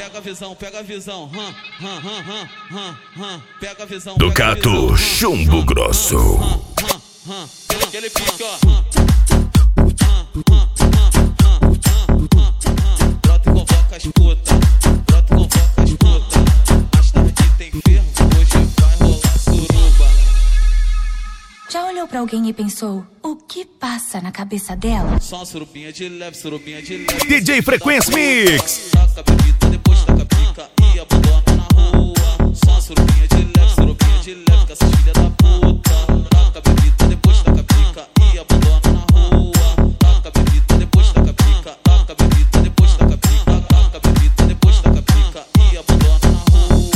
Pega a visão, pega a visão. Pega a visão. Ducato Chumbo Grosso. Aquele pique, ó. Brota e convoca as putas. Brota e convoca as putas. Mais tarde tem ferro, hoje vai rolar suruba. Já olhou pra alguém e pensou, o que passa na cabeça dela? Só uma surubinha de leve, surubinha de leve. DJ Frequência Mix. Taca a bebida, depois taca a pica e abandona na rua. Só uma surubinha de leve, com essas filhas da puta. Taca a bebida, depois taca a pica e abandona na rua. Taca a bebida, depois taca a pica. Taca a bebida, depois taca a pica. Taca a bebida, depois taca a pica e abandona na rua.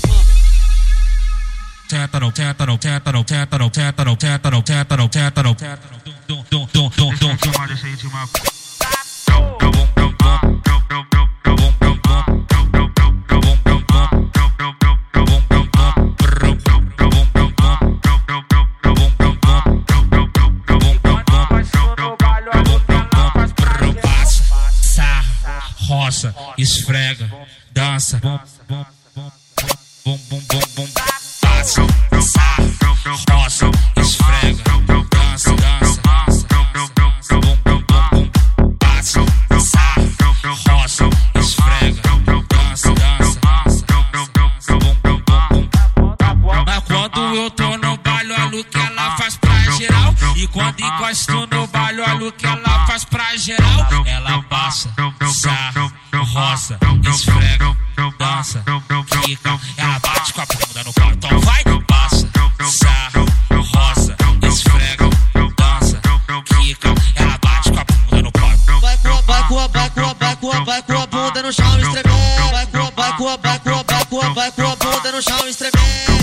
Roça, esfrega, dança, bum bum bum bum bum, passa, roça, esfrega, dança, dança, bum bum bum bum, passa, roça, esfrega, dança, dança, bum bum bum bum. Mas quando eu tô no baile, olha o que ela faz pra geral. E quando encosto no baile, olha o que ela faz pra geral. Ela passa, sarra, roça, esfrega, dança, quica. Ela bate com a bunda no pau. Então vai, passa, sarra, roça, esfrega, dança, quica. Ela bate com a bunda no pau. Vai com a bunda no chão estremer. Vai com a bunda no chão estremer.